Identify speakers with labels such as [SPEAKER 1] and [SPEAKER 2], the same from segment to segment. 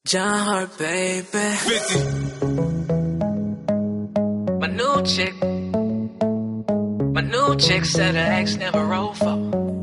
[SPEAKER 1] John Hart, baby.
[SPEAKER 2] 50.
[SPEAKER 1] My new chick said her ex never rolled for.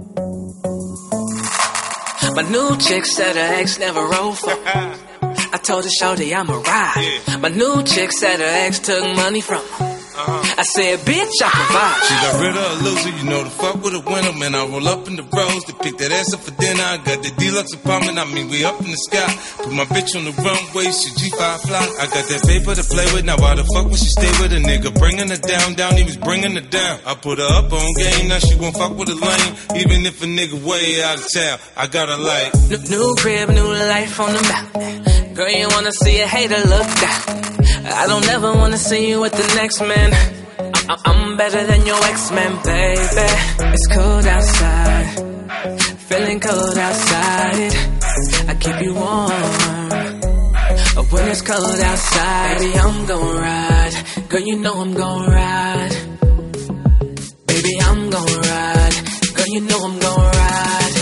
[SPEAKER 1] My new chick said her ex never rolled for. I told her, shorty, I'ma ride.
[SPEAKER 2] Yeah.
[SPEAKER 1] My new chick said her ex took money from her. I said, bitch, I provide.
[SPEAKER 2] She got rid of a loser, you know the fuck with a winner. Man, I roll up in the rose to pick that ass up for dinner. I got the deluxe apartment, I mean, we up in the sky. Put my bitch on the runway, she G5 fly. I got that paper to play with, now why the fuck would she stay with a nigga? Bringing her down, he was bringing her down. I put her up on game, now she won't fuck with a lame. Even if a nigga way out of town, I got her like
[SPEAKER 1] New crib, new life on the map. Girl, you wanna see a hater look down. I don't ever wanna see you with the next man. I'm better than your ex-man, baby. It's cold outside, feeling cold outside. I keep you warm when it's cold outside. Baby, I'm gon' ride. Girl, you know I'm gon' ride. Baby, I'm gon' ride. Girl, you know I'm gon' ride.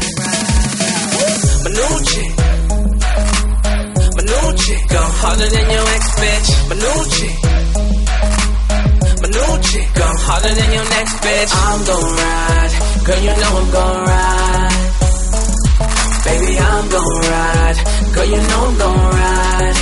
[SPEAKER 1] My new chick, go harder than your ex-bitch. My new chick, go harder than your next bitch. I'm gon' ride, girl, you know I'm gon' ride. Baby, I'm gon' ride, girl, you know I'm gon' ride.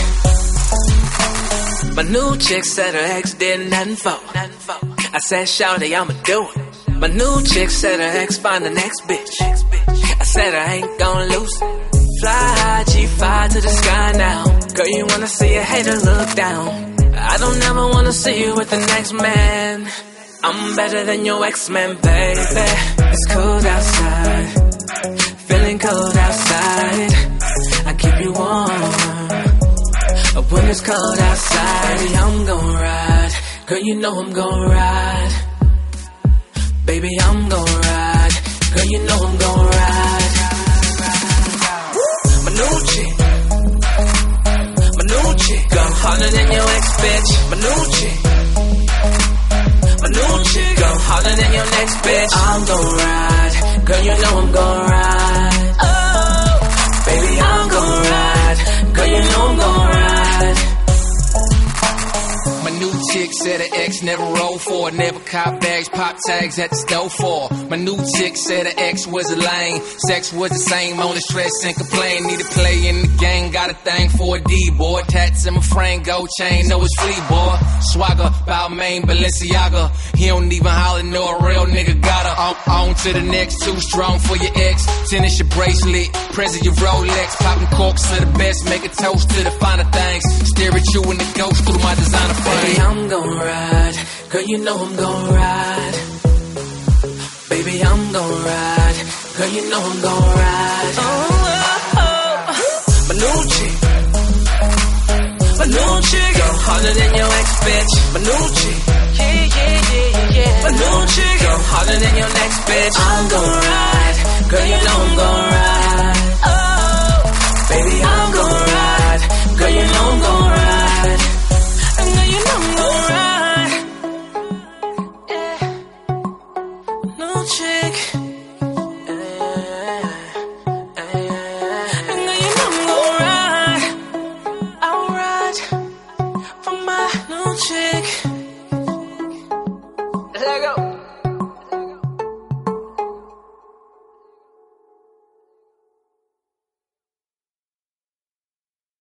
[SPEAKER 1] My new chick said her ex did nothing for. I said, shawty, I'ma do it. My new chick said her ex find the next bitch. I said I ain't gon' lose it. Fly high, G5 to the sky now. Girl, you wanna see a hater look down. I don't ever wanna see you with the next man. I'm better than your ex-man, baby. It's cold outside, feeling cold outside. I keep you warm when it's cold outside. Baby, I'm gon' ride. Girl, you know I'm gon' ride. Baby, I'm gon' ride. Girl, you know I'm gon' ride. My new chick, go harder than your ex-bitch. My new chick, go harder than your next bitch. I'm gon' ride, girl, you know I'm gon' ride. Oh, baby, I'm gon' ride, girl, you know I'm gon' ride.
[SPEAKER 3] My new chick said her ex never rolled for. Never cop bags, pop tags at the store for. My new chick said her ex was a lame. Sex was the same, only stress and complain. Need to play in the game, got a thing for a D-boy. Tats in my frame, gold chain, know it's flea boy. Swagger, Balmain, Balenciaga. He don't even holler, know a real nigga got her. On to the next, too strong for your ex. Tennis your bracelet, present your Rolex. Popping corks to the best, make a toast to the finer things. Stare at you in the ghost through my designer frame.
[SPEAKER 1] Baby, I'm gon' ride, girl, you know I'm gon' ride. Baby, I'm gon' ride, girl, you know I'm gon' ride. Oh, oh, oh. My new chick, go harder than your ex-bitch. My new chick, yeah. My new chick, go harder than your next bitch. I'm gon' ride, girl, you know I'm gon' ride. Oh.